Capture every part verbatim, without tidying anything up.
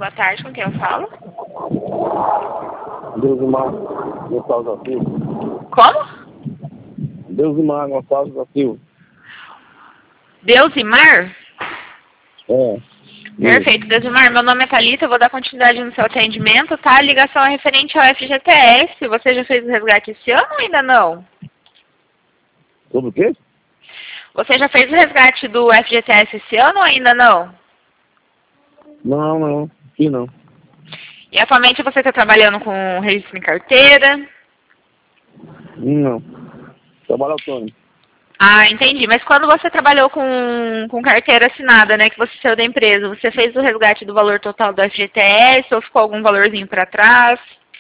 Boa tarde, com quem eu falo? Deusimar Gonçalves da Silva. Como? Deusimar Gonçalves da Silva. Deusimar? É. Perfeito, Deusimar. Meu nome é Thalita, eu vou dar continuidade no seu atendimento, tá? A ligação é referente ao F G T S. Você já fez o resgate esse ano ou ainda não? Sobre o quê? Você já fez o resgate do F G T S esse ano ou ainda não? Não, não. Aqui não. E atualmente você está trabalhando com registro em carteira? Não. Trabalho autônomo. Ah, entendi. Mas quando você trabalhou com, com carteira assinada, né, que você saiu da empresa, você fez o resgate do valor total do F G T S ou ficou algum valorzinho para trás?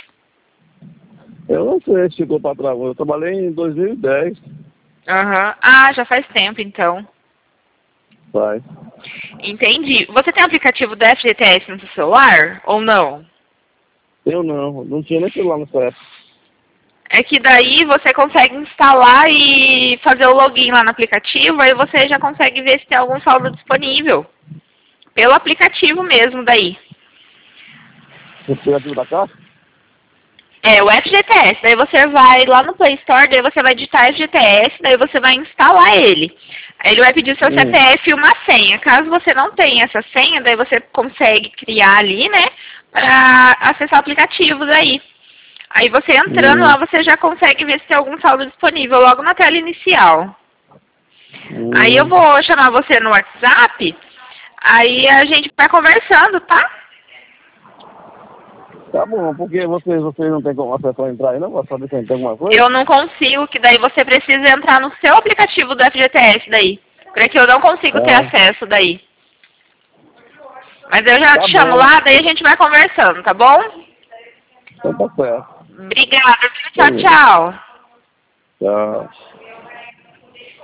Eu não sei se ficou para trás. Eu trabalhei em dois mil e dez. Aham. Ah, já faz tempo, então. Vai. Entendi. Você tem o aplicativo do F G T S no seu celular ou não? Eu não. Não tinha nem celular nessa época. É que daí você consegue instalar e fazer o login lá no aplicativo, aí você já consegue ver se tem algum saldo disponível. Pelo aplicativo mesmo daí. O aplicativo da Caixa? É, o F G T S. Daí você vai lá no Play Store, daí você vai digitar F G T S, daí você vai instalar ele. Aí ele vai pedir o seu Hum. C P F e uma senha. Caso você não tenha essa senha, daí você consegue criar ali, né, para acessar aplicativos aí. Aí você entrando Hum. lá, você já consegue ver se tem algum saldo disponível logo na tela inicial. Hum. Aí eu vou chamar você no WhatsApp, aí a gente vai conversando, tá? Tá bom, porque vocês, vocês não tem como acessar entrar aí, não? Pra saber se tem alguma coisa? Eu não consigo, que daí você precisa entrar no seu aplicativo do F G T S daí. Porque eu não consigo ter Ah. acesso daí. Mas eu já Tá te chamo bom. lá, daí a gente vai conversando, tá bom? Então tá certo. Obrigada, tchau, Beleza. tchau. Tchau.